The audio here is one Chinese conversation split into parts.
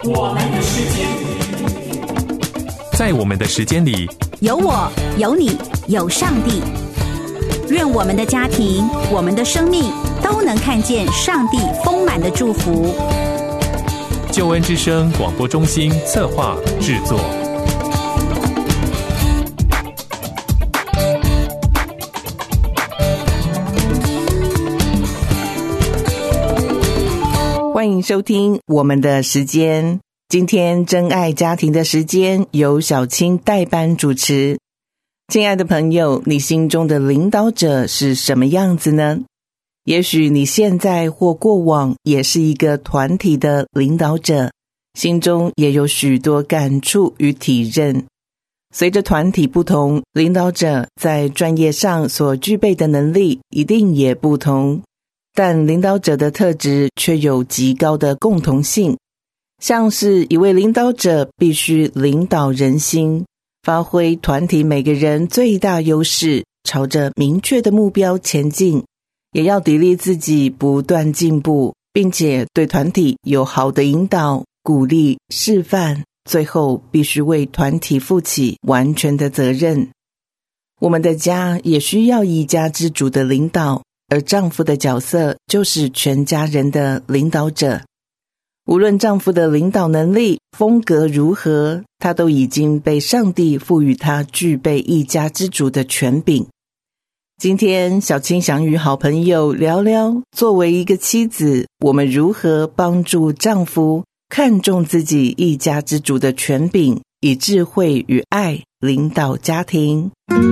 我们的时间， 在我们的时间里， 有我，有你，有上帝。愿我们的家庭，我们的生命都能看见上帝丰满的祝福。 救恩之声广播中心策划制作。 欢迎收听我们的时间。今天真爱家庭的时间由小青代班主持。亲爱的朋友，你心中的领导者是什么样子呢？也许你现在或过往也是一个团体的领导者，心中也有许多感触与体认。随着团体不同，领导者在专业上所具备的能力一定也不同，但领导者的特质却有极高的共同性。像是一位领导者必须领导人心，发挥团体每个人最大优势，朝着明确的目标前进，也要砥砺自己不断进步，并且对团体有好的引导、鼓励、示范，最后必须为团体负起完全的责任。我们的家也需要一家之主的领导，而丈夫的角色就是全家人的领导者。无论丈夫的领导能力、风格如何，他都已经被上帝赋予他具备一家之主的权柄。今天小青想与好朋友聊聊，作为一个妻子，我们如何帮助丈夫看重自己一家之主的权柄，以智慧与爱领导家庭。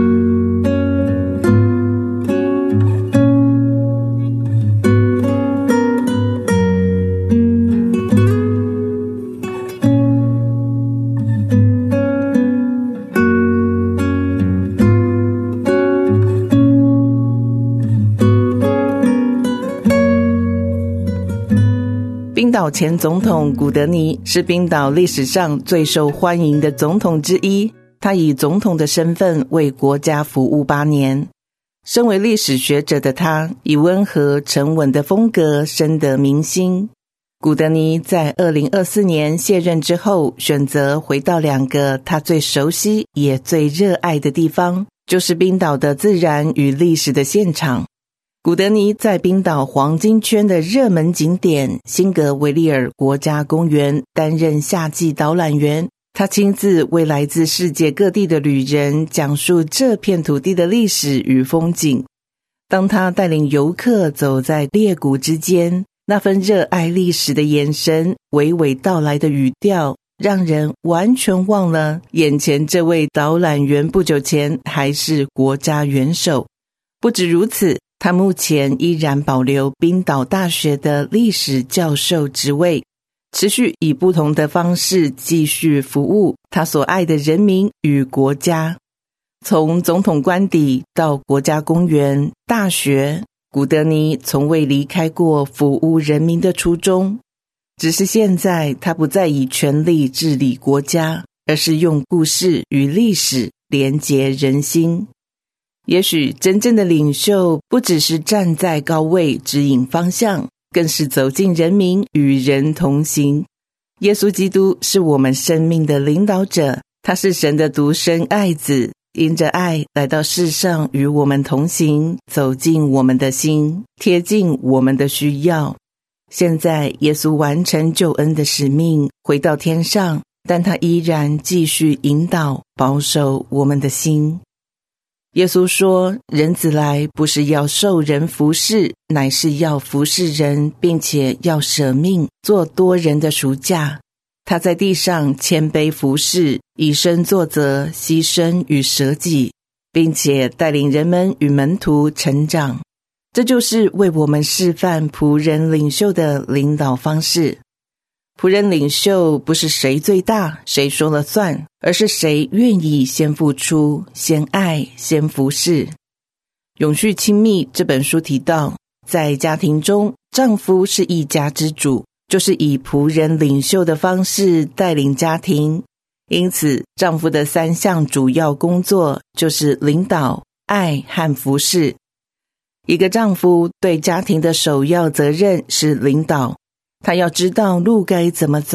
冰岛前总统古德尼是冰岛历史上最受欢迎的总统之一，他以总统的身份为国家服务8年。身为历史学者的他，以温和沉稳的风格深得民心。古德尼在2024年卸任之后，选择回到2个他最熟悉也最热爱的地方，就是冰岛的自然与历史的现场。古德尼在冰岛黄金圈的热门景点辛格维利尔国家公园担任夏季导览员，他亲自为来自世界各地的旅人讲述这片土地的历史与风景。当他带领游客走在裂谷之间，那份热爱历史的眼神，娓娓道来的语调，让人完全忘了眼前这位导览员不久前还是国家元首。不止如此，他目前依然保留冰岛大学的历史教授职位，持续以不同的方式继续服务他所爱的人民与国家。从总统官邸到国家公园、大学，古德尼从未离开过服务人民的初衷。只是现在他不再以权力治理国家，而是用故事与历史连结人心。也许真正的领袖不只是站在高位指引方向，更是走进人民与人同行。耶稣基督是我们生命的领导者，他是神的独生爱子，因着爱来到世上与我们同行，走进我们的心，贴近我们的需要。现在耶稣完成救恩的使命，回到天上，但他依然继续引导保守我们的心。耶稣说，人子来不是要受人服侍，乃是要服侍人，并且要舍命做多人的赎价。他在地上谦卑服侍，以身作则，牺牲与舍己，并且带领人们与门徒成长。这就是为我们示范仆人领袖的领导方式。仆人领袖不是谁最大谁说了算，而是谁愿意先付出，先爱，先服侍。永续亲密这本书提到，在家庭中，丈夫是一家之主，就是以仆人领袖的方式带领家庭。因此，丈夫的3项主要工作就是领导、爱和服侍。一个丈夫对家庭的首要责任是领导，他要知道路该怎么走，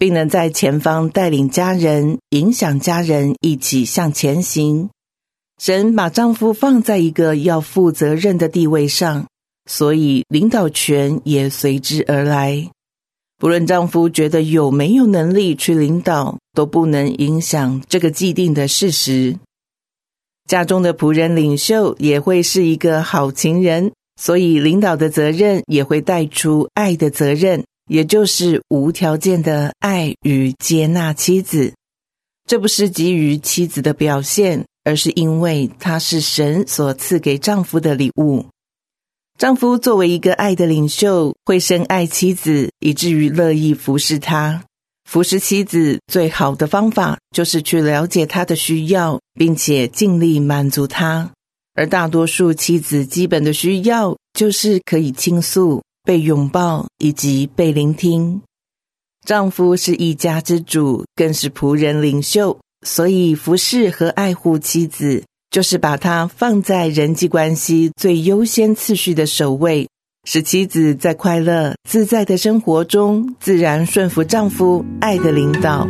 并能在前方带领家人，影响家人一起向前行。神把丈夫放在一个要负责任的地位上，所以领导权也随之而来。不论丈夫觉得有没有能力去领导，都不能影响这个既定的事实。家中的仆人领袖也会是一个好情人，所以领导的责任也会带出爱的责任，也就是无条件的爱与接纳妻子。这不是基于妻子的表现，而是因为它是神所赐给丈夫的礼物。丈夫作为一个爱的领袖，会深爱妻子，以至于乐意服侍她。服侍妻子最好的方法就是去了解她的需要，并且尽力满足她。而大多数妻子基本的需要就是可以倾诉、被拥抱以及被聆听。丈夫是一家之主，更是仆人领袖，所以服侍和爱护妻子，就是把她放在人际关系最优先次序的首位，使妻子在快乐自在的生活中自然顺服丈夫爱的领导。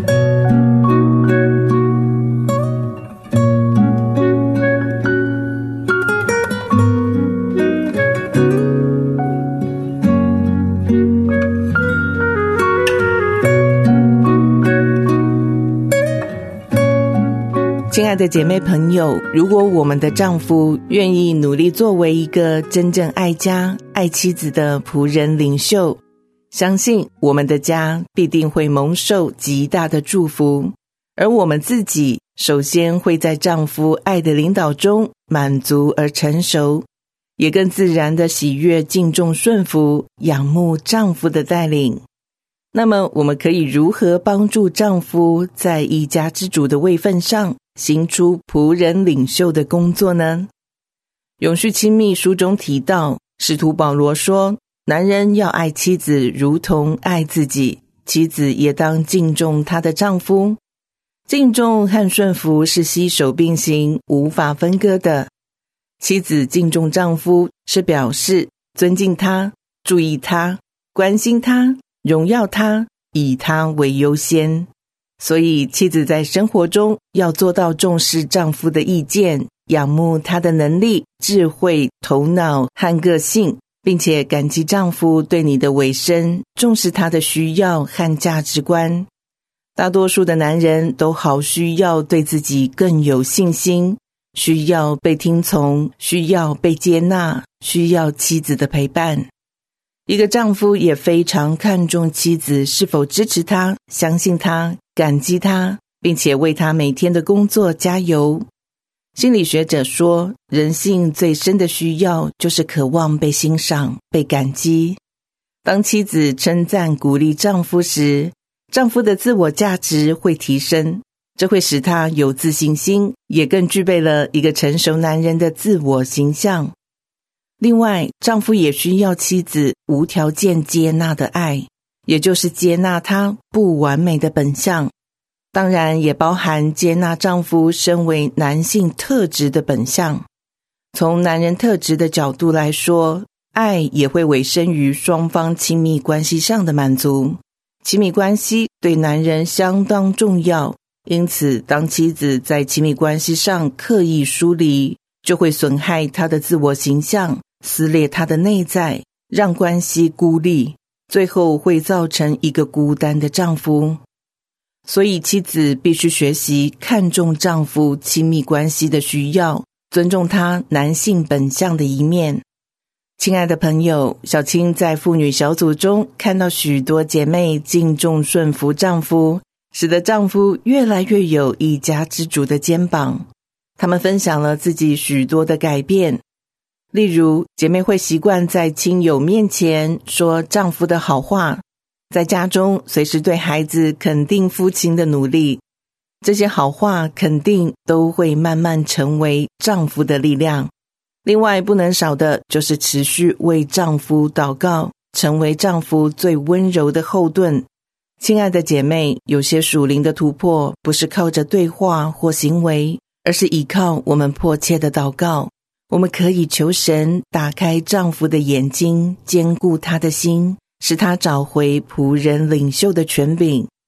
亲爱的姐妹朋友，如果我们的丈夫愿意努力作为一个真正爱家、爱妻子的仆人领袖，相信我们的家必定会蒙受极大的祝福，而我们自己首先会在丈夫爱的领导中满足而成熟，也更自然的喜悦、敬重、顺服、仰慕丈夫的带领。那么我们可以如何帮助丈夫在一家之主的位分上行出仆人领袖的工作呢？永续亲密书中提到，使徒保罗说，男人要爱妻子如同爱自己，妻子也当敬重她的丈夫。敬重和顺服是携手并行，无法分割的。妻子敬重丈夫，是表示尊敬他、注意他、关心他、荣耀他，以他为优先。所以妻子在生活中要做到重视丈夫的意见，仰慕他的能力、智慧、头脑和个性，并且感激丈夫对你的委身，重视他的需要和价值观。大多数的男人都好需要对自己更有信心，需要被听从，需要被接纳，需要妻子的陪伴。一个丈夫也非常看重妻子是否支持他、相信他、感激他，并且为他每天的工作加油。心理学者说，人性最深的需要就是渴望被欣赏、被感激。当妻子称赞鼓励丈夫时，丈夫的自我价值会提升，这会使他有自信心，也更具备了一个成熟男人的自我形象。另外，丈夫也需要妻子无条件接纳的爱，也就是接纳他不完美的本相，当然也包含接纳丈夫身为男性特质的本相。从男人特质的角度来说，爱也会委身于双方亲密关系上的满足。亲密关系对男人相当重要，因此当妻子在亲密关系上刻意疏离，就会损害他的自我形象，撕裂他的内在，让关系孤立，最后会造成一个孤单的丈夫。所以妻子必须学习看重丈夫亲密关系的需要，尊重他男性本相的一面。亲爱的朋友，小青在妇女小组中看到许多姐妹敬重顺服丈夫，使得丈夫越来越有一家之主的肩膀。她们分享了自己许多的改变，例如姐妹会习惯在亲友面前说丈夫的好话，在家中随时对孩子肯定夫亲的努力，这些好话肯定都会慢慢成为丈夫的力量。另外不能少的就是持续为丈夫祷告，成为丈夫最温柔的后盾。亲爱的姐妹，有些属灵的突破不是靠着对话或行为，而是依靠我们迫切的祷告。我们可以求神打开丈夫的眼睛，坚固他的心，使他找回仆人领袖的权柄。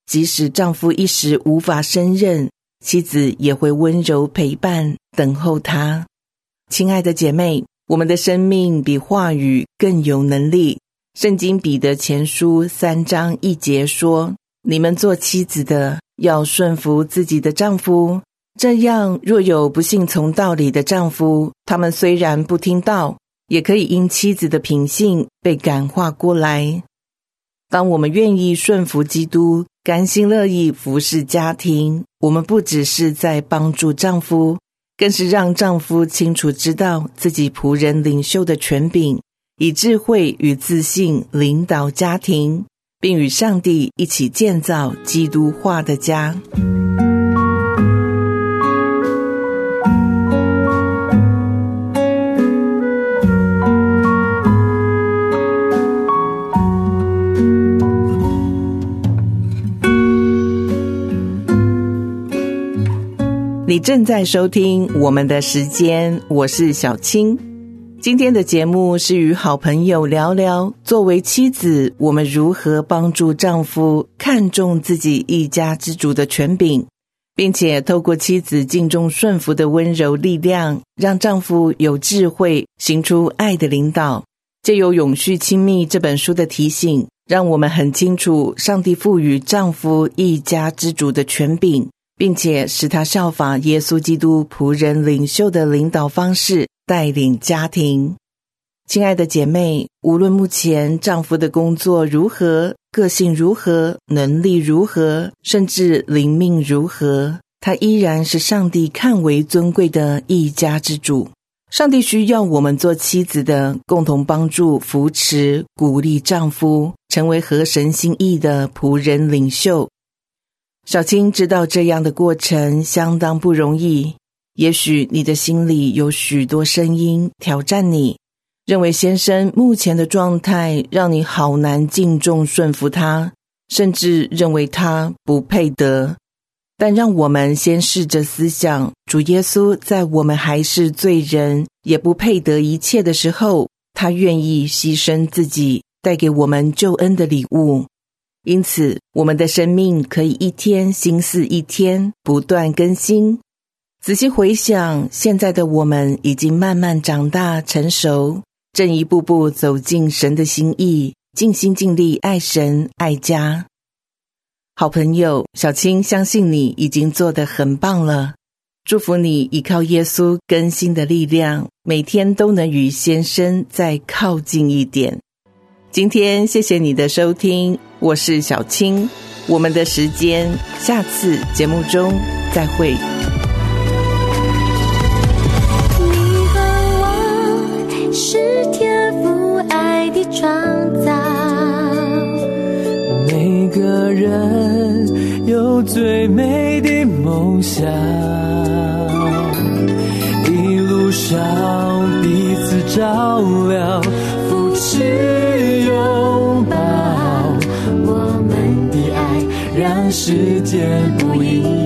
即使丈夫一时无法胜任，妻子也会温柔陪伴，等候他。亲爱的姐妹，我们的生命比话语更有能力。圣经彼得前书3章1节说，你们做妻子的要顺服自己的丈夫，这样若有不信从道理的丈夫，他们虽然不听道，也可以因妻子的品性被感化过来。当我们愿意顺服基督，甘心乐意服侍家庭，我们不只是在帮助丈夫，更是让丈夫清楚知道自己仆人领袖的权柄，以智慧与自信领导家庭，并与上帝一起建造基督化的家。你正在收听我们的时间，我是小青。今天的节目是与好朋友聊聊，作为妻子，我们如何帮助丈夫看重自己一家之主的权柄，并且透过妻子敬重顺服的温柔力量，让丈夫有智慧行出爱的领导。藉由永续亲密这本书的提醒，让我们很清楚上帝赋予丈夫一家之主的权柄，并且使他效法耶稣基督仆人领袖的领导方式，带领家庭。亲爱的姐妹，无论目前丈夫的工作如何，个性如何，能力如何，甚至灵命如何，他依然是上帝看为尊贵的一家之主。上帝需要我们做妻子的，共同帮助、扶持、鼓励丈夫，成为合神心意的仆人领袖。小青知道这样的过程相当不容易，也许你的心里有许多声音挑战你，认为先生目前的状态让你好难敬重顺服他，甚至认为他不配得。但让我们先试着思想，主耶稣在我们还是罪人，也不配得一切的时候，他愿意牺牲自己，带给我们救恩的礼物。因此，我们的生命可以一天新似一天，不断更新。仔细回想，现在的我们已经慢慢长大成熟，正一步步走进神的心意，尽心尽力爱神爱家。好朋友，小青相信你已经做得很棒了，祝福你依靠耶稣更新的力量，每天都能与先生再靠近一点。今天谢谢你的收听，我是小青，我们的时间下次节目中再会。 你和我是天父爱的创造， 每个人有最美的梦想，一路上彼此照亮，扶持拥抱，我们的爱让世界不一样。